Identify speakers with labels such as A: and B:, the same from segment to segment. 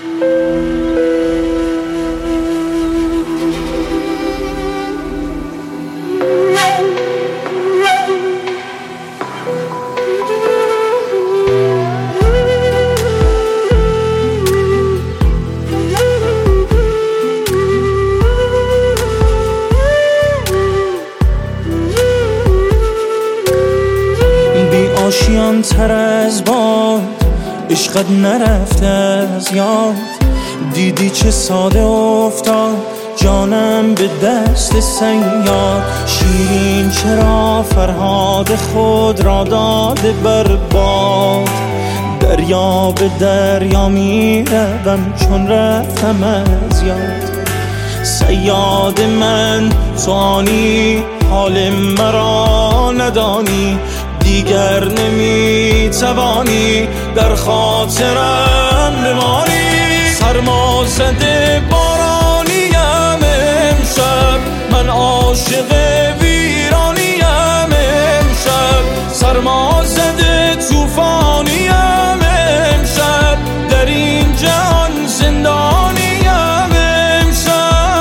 A: آشیان تر از باد عشقت نرفته از یاد، دیدی چه ساده افتاد جانم به دست صیاد. شیرین چرا فرهاد خود را داده برباد، دریا به دریا می روم چون رفتم از یاد. صیاد من تو آنی حال مرا ندانی، دیگر نمی توانی در خاطرم بمانی. سرما زده بارانیم امشب، من عاشق ویرانیم امشب. سرما زده توفانیم امشب، در این جهان زندانیم امشب.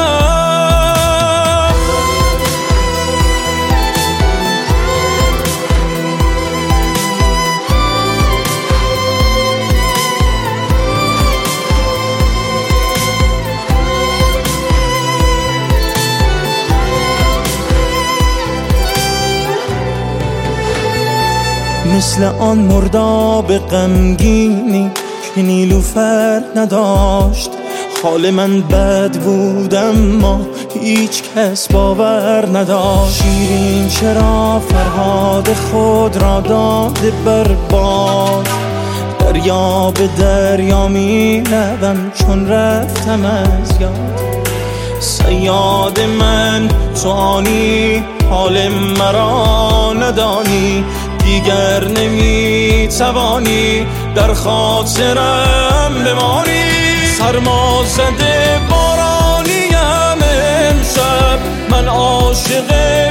A: مثل آن مرداب غمگینی که نیلوفر نداشت، حال من بد بود اما هیچ کس باور نداشت. شیرین چرا فرهاد خود را داده برباد، دریا به دریا می روم چون رفتم از یاد. صیاد من تو آنی حال مرا ندانی، دیگر نمی توانی در خاطرم بمانی. سرما زده بارانیم امشب، من عاشق